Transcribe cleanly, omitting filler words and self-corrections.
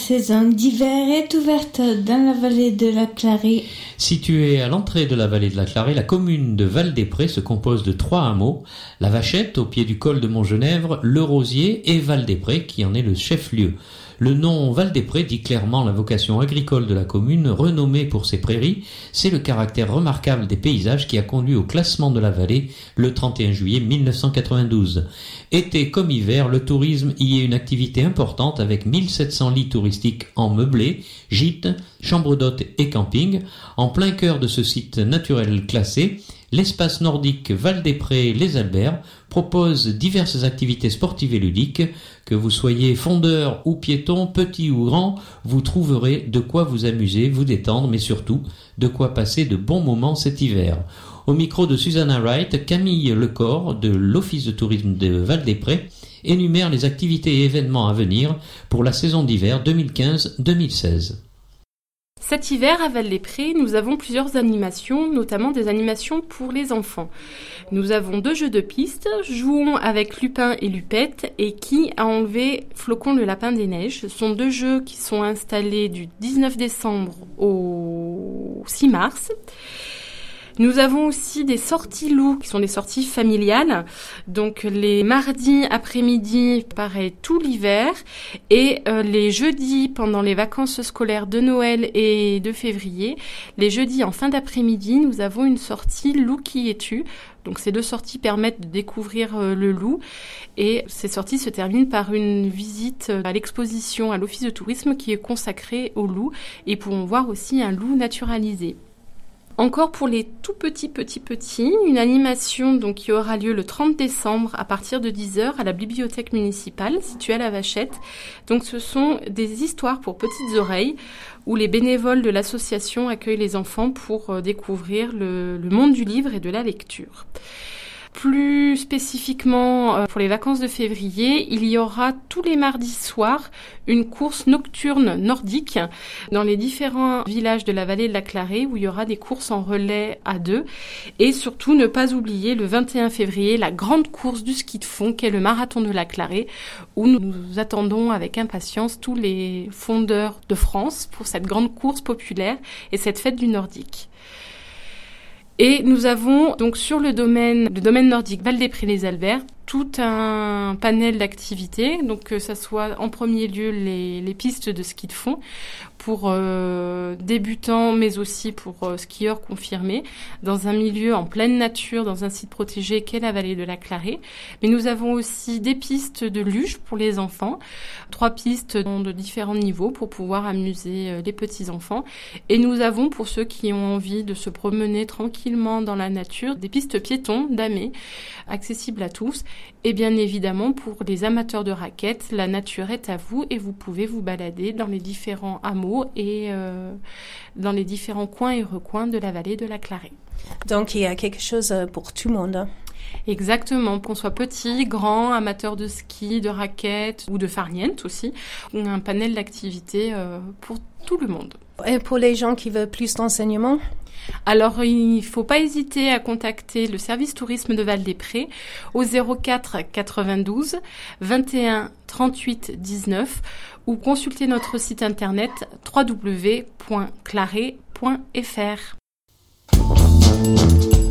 saison d'hiver est ouverte dans la vallée de la Clarée. Située à l'entrée de la vallée de la Clarée, la commune de Val-des-Prés se compose de 3 hameaux, la Vachette au pied du col de Montgenèvre, le Rosier et Val-des-Prés qui en est le chef-lieu. Le nom Val-des-Prés dit clairement la vocation agricole de la commune, renommée pour ses prairies. C'est le caractère remarquable des paysages qui a conduit au classement de la vallée le 31 juillet 1992. Été comme hiver, le tourisme y est une activité importante avec 1700 lits touristiques en meublé, gîtes, chambres d'hôtes et camping. En plein cœur de ce site naturel classé, l'espace nordique Val-des-Prés-Les Alberts propose diverses activités sportives et ludiques. Que vous soyez fondeur ou piéton, petit ou grand, vous trouverez de quoi vous amuser, vous détendre, mais surtout de quoi passer de bons moments cet hiver. Au micro de Susanna Wright, Camille Lecor de l'Office de tourisme de Val-des-Prés énumère les activités et événements à venir pour la saison d'hiver 2015-2016. Cet hiver, à Val-des-Prés, nous avons plusieurs animations, notamment des animations pour les enfants. Nous avons 2 jeux de piste, Jouons avec Lupin et Lupette et Qui a enlevé Flocon le lapin des neiges. Ce sont 2 jeux qui sont installés du 19 décembre au 6 mars. Nous avons aussi des sorties loups, qui sont des sorties familiales. Donc les mardis après-midi, pareil, tout l'hiver. Et les jeudis, pendant les vacances scolaires de Noël et de février, les jeudis en fin d'après-midi, nous avons une sortie Loup qui es-tu. Donc ces 2 sorties permettent de découvrir le loup. Et ces sorties se terminent par une visite à l'exposition à l'Office de tourisme qui est consacrée au loup. Et pourront voir aussi un loup naturalisé. Encore pour les tout petits, une animation donc qui aura lieu le 30 décembre à partir de 10h à la bibliothèque municipale située à la Vachette. Donc ce sont des histoires pour petites oreilles où les bénévoles de l'association accueillent les enfants pour découvrir le monde du livre et de la lecture. Plus spécifiquement, pour les vacances de février, il y aura tous les mardis soirs une course nocturne nordique dans les différents villages de la vallée de la Clarée où il y aura des courses en relais à 2. Et surtout, ne pas oublier le 21 février, la grande course du ski de fond qu'est le marathon de la Clarée où nous attendons avec impatience tous les fondeurs de France pour cette grande course populaire et cette fête du nordique. Et nous avons donc sur le domaine nordique Val-des-Prés-Les Alberts tout un panel d'activités, donc que ça soit en premier lieu les pistes de ski de fond pour débutants mais aussi pour skieurs confirmés dans un milieu en pleine nature, dans un site protégé qu'est la vallée de la Clarée. Mais nous avons aussi des pistes de luge pour les enfants, 3 pistes de différents niveaux pour pouvoir amuser les petits-enfants. Et nous avons pour ceux qui ont envie de se promener tranquillement dans la nature, des pistes piétons damées, accessibles à tous. Et bien évidemment, pour les amateurs de raquettes, la nature est à vous et vous pouvez vous balader dans les différents hameaux et dans les différents coins et recoins de la vallée de la Clarée. Donc il y a quelque chose pour tout le monde. Exactement, qu'on soit petit, grand, amateur de ski, de raquettes ou de farniente aussi. On a un panel d'activités pour tout le monde. Et pour les gens qui veulent plus d'enseignements ? Alors, il ne faut pas hésiter à contacter le service tourisme de Val-des-Prés au 04 92 21 38 19 ou consulter notre site internet www.clarée.fr.